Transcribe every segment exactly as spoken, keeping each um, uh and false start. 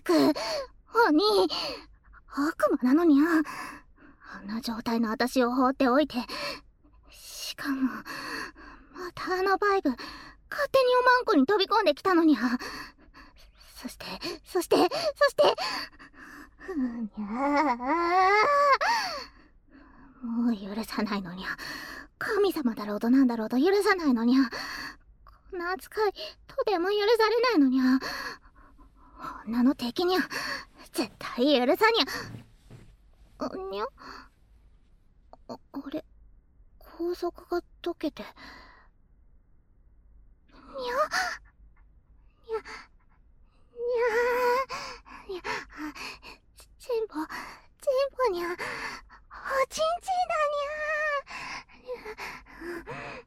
く。鬼、悪魔なのにゃ。あんな状態の私を放っておいて、しかも、またあのバイブ、勝手におまんこに飛び込んできたのにゃ。そして、そして、そして、ふにゃー。もう許さないのにゃ。神様だろうとなんだろうと許さないのにゃ。こんな扱い、とても許されないのにゃ。女の敵にゃ、絶対許さにゃ。あにゃ、あ、あれ、拘束が解けて。にゃ、にゃ、にゃー、にゃ、ちんぽ、ちんぽにゃ、おちんちんだにゃ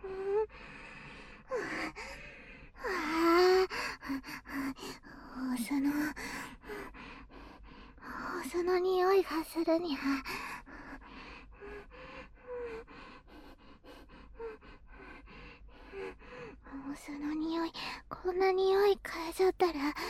ー。ああ、お酢の、お酢の匂いがするにゃ。お酢の匂い、こんな匂い嗅いじゃったら、あ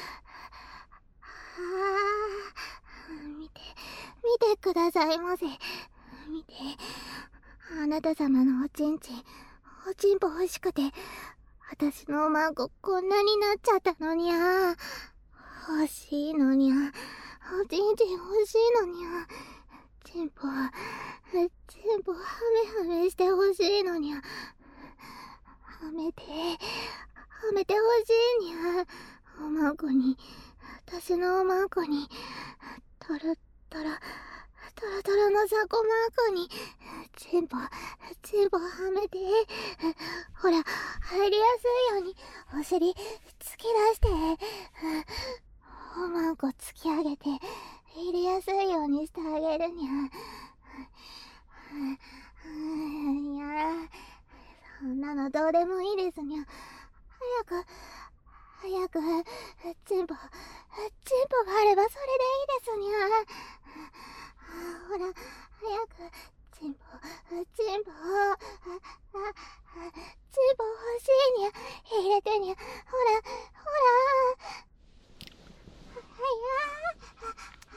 あ、見て、見てくださいませ。見て、あなた様のおちんちん、おちんぽ欲しくて、私のおまんここんなになっちゃったのにゃ。欲しいのにゃ。おちんちん欲しいのにゃ。ちんぽ、ちんぽはめはめして欲しいのにゃ。はめて、はめて欲しいにゃ。おまんこに、私のおまんこに、とろとろ、とろとろの雑魚まんこに、ちんぽ、ちんぽはめて、ほら、入りやすいように、お尻、突き出して、おまんこ突き上げて、入れやすいようにしてあげるにゃ。いや、そんなのどうでもいいですにゃ。早く、早く、チンポ、チンポがあればそれでいいですにゃ。ほら、早く、チンポ、チンポ、あ、あ、チンポ欲しいにゃ。入れてにゃ。ほら、ほら。はいや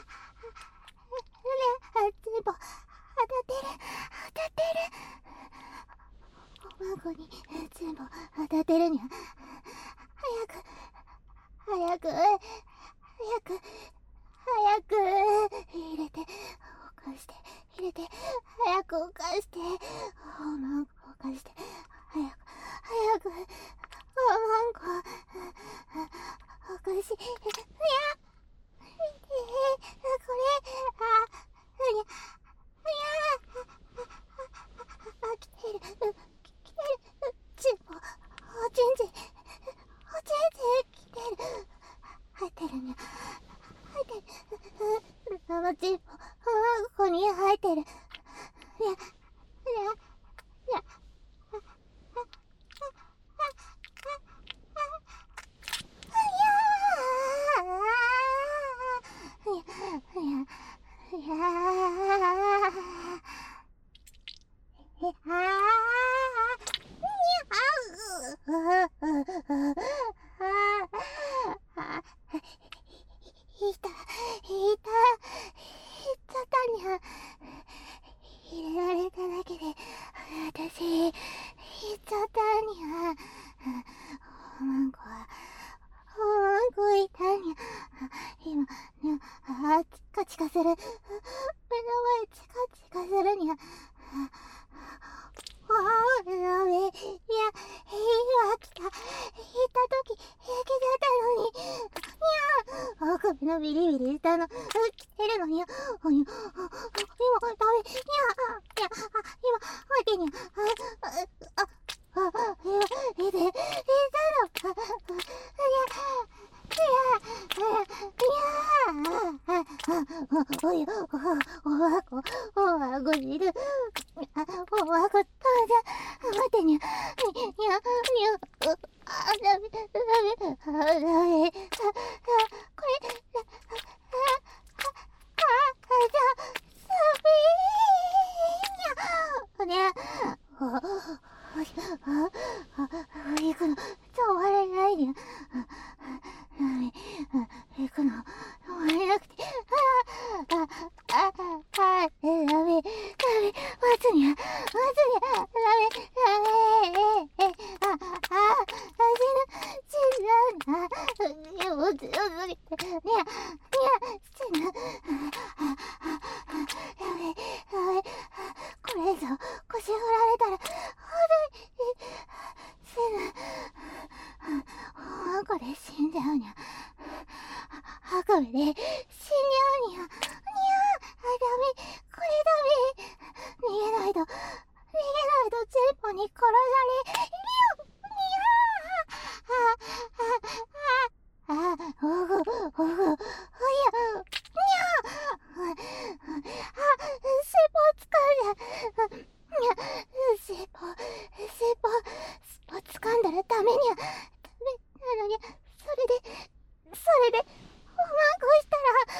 ー。ね、チンポ、当たってる、当たってる。おまんこに、チンポ、当たってるにゃ。早く、早く、早く、早く、入れて、起こして、入れて、早く起こして、おまんこ起こして、早く、早く、おまんこ、起こし、いや、これ、あ、いや、いや、あ、来てる、来てる、ちんぽ、おちんちん、おちんちん来てる、入ってるにゃ、入ってる、生ちんぽ、ここに入ってる、いや、いや、いや、いや、いや、いた、いた、いっちゃったにゃ。入れられただけで、私、いっちゃったにゃ。おまんこは、おまんこいたにゃ。今、にゃ、あ、チカチカする。目の前、チカチカするにゃ。ああ、やべえ。いや、今来た。行った時、焼けちゃったのに。にゃあ、首のビリビリしたの、来てるのにゃ。あにゃ、今、ダメ。にゃ、にゃ、今、待ってにゃ。あ、あ、あ、あ、今、いて、いたのか。にゃ、にゃ、にゃ、にゃ、おい、おわこ、おわこにいる。おわこ、たまじゃ、待ってにゃ、にゃ、にゃ、あ、ダメ、ダメ、あ、ダメ、あ、これ、あ、あ、あ、じゃ、サビーにゃ、にゃ、あ、あ、あ、行くの、ちょ、終われないにゃ。行くの、終わダメで死んじゃうにゃ。にゃー、あ、ダメ、これダメ。逃げないと、逃げないとチンポに殺されるよ。にゃー、あ、あ、あ、あ、おぐ、おぐ、おや、にゃー。あ、尻尾を掴んだ。にゃ、尻尾、尻尾、尻尾掴んだらダメにゃ。ダメなのにゃ。それで、それで、おまんこしたら、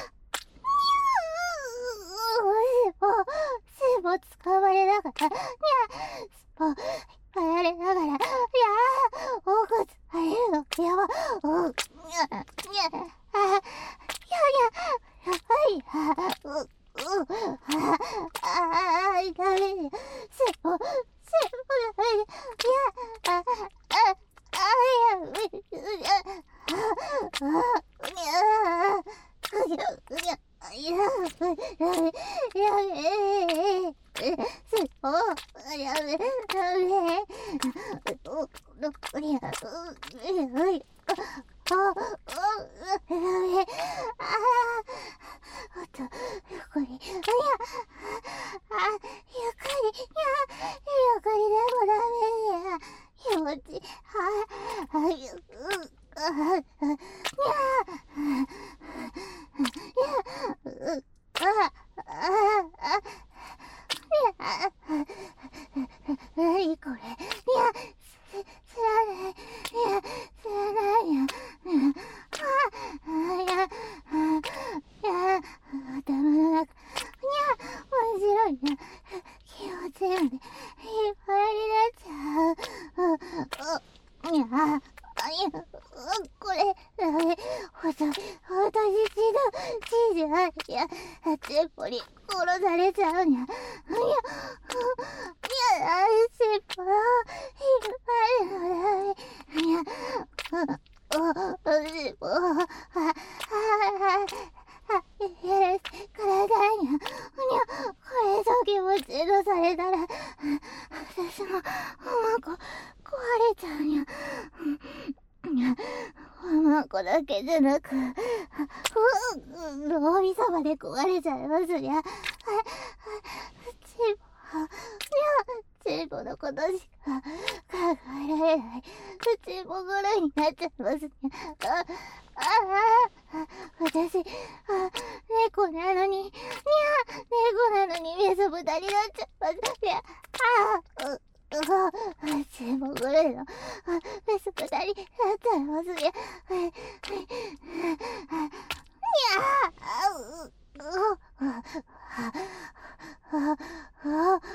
にゃー、尻尾、尻尾掴まれながら、にゃ、尻尾、引っ張られながら、いやー、おぐつあれるの、やば、おぐ、にゃ、にゃ、あ、やにゃ、やばい、あ、う、う、あ、あ、あ、ダメね、尻尾、尻尾ダメね、いや、あ、あ、あ、や、う、う、や、あ、あ、うにゃ、うにゃ、うにゃ、いや、ダメ、やめ、尻尾、やめ、ダメ、う、う、うにゃ、う、う、う、あ、あ、あ、ダメ、あ、おっと、横に、うにゃ、あ、ゆっくり、いや、ゆっくりでもダメや、気持ち、あ、あ、ゆ、う、あ、にゃ、にゃ、う、あ、あ、あ、にゃ、なにこれ、にゃ、知らない、にゃ、知らないや、あ、あ、にゃ、にゃ、頭の中、にゃ、面白いな、気持ちいいので、いっぱいになっちゃう、う、う、にゃ、あ、いや、これ、ダメ、ほんと、ほんとに死ぬ、死んじゃう、いや、チンポに殺されちゃうにゃ、いや、いや、尻尾、引っ張るのダメ、いや、お、お、尻尾、あ、あ、あ、あ、許してくださいにゃ、にゃ、これぞ気持ちいいのされたら、私も、おまんこ、壊れちゃうにゃ。おまんこだけじゃなく、脳みそまで壊れちゃいますにゃ。チンポ、にゃ、チンポのことしか考えられない。チンポぐらいになっちゃいますにゃ。あ、あ、あ、私、あ、猫なのに、にゃ、猫なのにメソ豚になっちゃいますにゃ。あ、う、うわ、チンポぐらいの、メス豚になっちゃいますにゃ。にゃ、あ、う、う、あ、あ、あ、あ、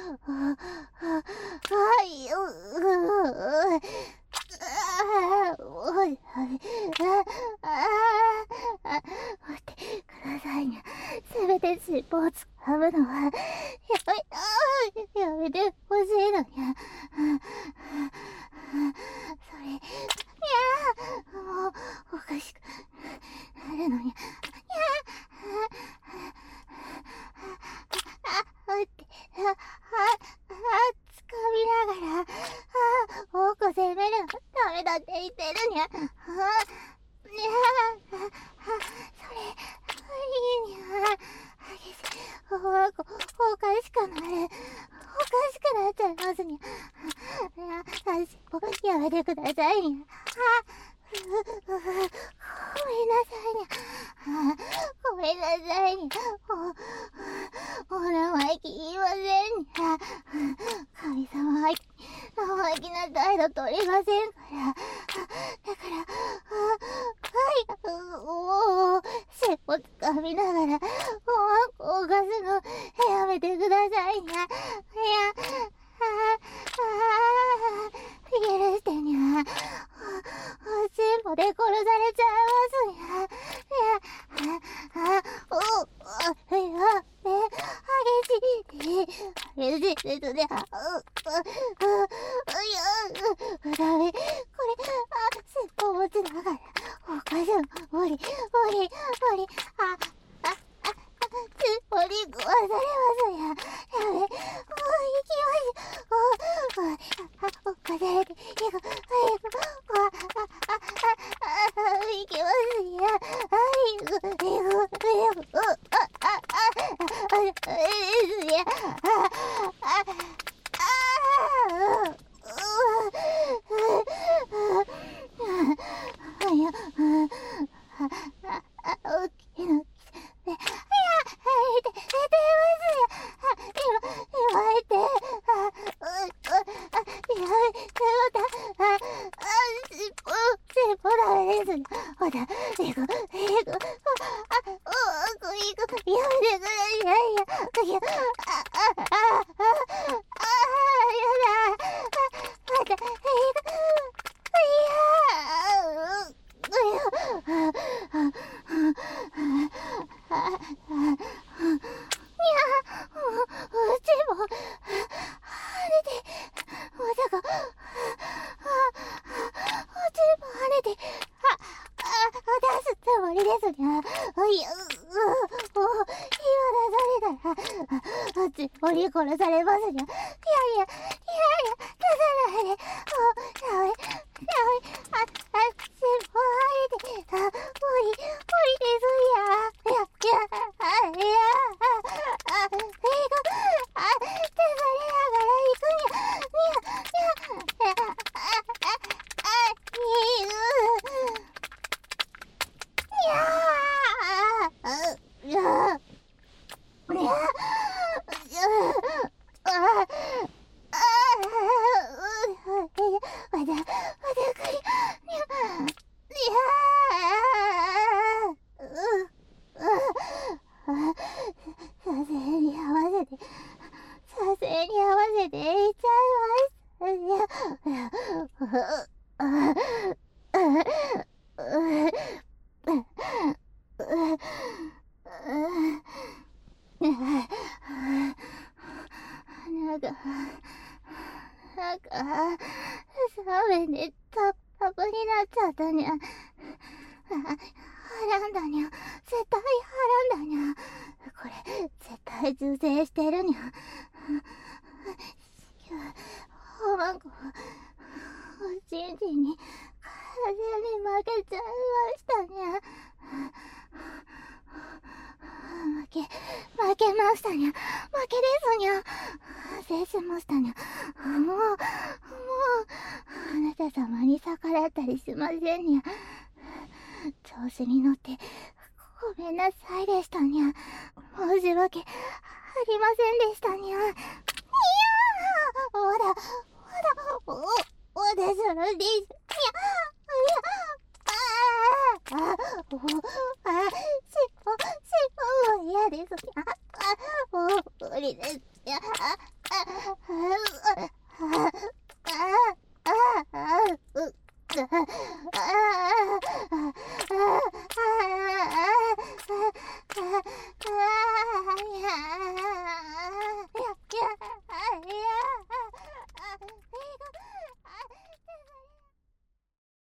あ、い、う、う、ああ、もう、あ、あ、あ、待ってくださいね。せめて尻尾をつかむのは、やめ、ああ、やめてほしいのにゃ。それ、にゃあ、もう、おかしくなるのにゃ。にゃあ、あ、待って、あ、あ、あ、つかみながら、あ、多く攻めるのダメだって言ってるにゃ。あ、にゃあ、あ、それ、いいにゃ。激しい。おまんこ、おかしくなる。おかしくなっちゃいますにゃ。いや、足、やめてくださいにゃ。あ、う、う、ごめんなさいにゃ。ごめんなさいにゃ。お、お生意気言いませんにゃ。神様相手に生意気な態度取りませんから。だから、はい、おお、尻尾つかみながら、おまんこを犯すのやめてくださいにゃ。いや、ああ、許してにゃ。お、おちんぽで殺されちゃいますにゃ。いや、あ、あ、お、お、いや、ね、激しい、激しいですね。う、う、う、いや、う、ダメ。これ、あ、尻尾持ちながら、おかしい、無理、無理、無理、あ、あ、あ、尻尾に食わされますにゃ。やめ、もう行きます。お、お、あ、おかされて、行く、早く、あ、あ、あ、あ、あ、行きますにゃ。はい、行く、行く。 だ、あ、あ、しっぽ、しっぽダメです。ほら、行く、行く、あ、あ、お、行く、やめてくれ、いやいや、いや、あ、あ、あ、あ、あ、やだ、あ、また、行く、いや、いや、あ、あ、あ、にゃ、うちも、跳ねて、まさか、うちも跳ねて、あ、あ、出すつもりですにゃ。いや、う、もう、今出されたら、うち、鬼殺されますにゃ。いやいや、いやいや、出さないで、もう、やめ、やめ、あ、あ、しっぽ跳ねて、あ、無理、無理ですにゃ。いや、いや、あ、いや、あ、あ、映画、あ、出されながら行くにゃ。にゃ、にゃ、あ、あ、あ、にゅにゃー、あ、にゃ、にゃ、にゃ、あ、あ、まだ、まだ来る、にゃ、にゃ、う、う、撮影に合わせて、撮影に合わせていっちゃいます。いや、なんか、なんか、冷めてタタプになっちゃったにゃ。はらんだにゃ。絶対はらんだにゃ。これ、絶対受精してるにゃ。おまんこ、おちんちんに、風に負けちゃいましたにゃ。負け、負けましたにゃ。負けですにゃ。失礼しましたにゃ。もう、もう、あなた様に逆らったりしませんにゃ。調子に乗って、ごめんなさいでしたにゃ。申し訳ありませんでしたにゃ。いやー、まだ、まだ、お、おでするんです。いや、いや、あー、あー、お、あー、しっぽ、しっぽも嫌ですにゃ。あ、もう、無理ですにゃ。あ、あ、あ、あ、あ、あ、あ、あ、う、あ、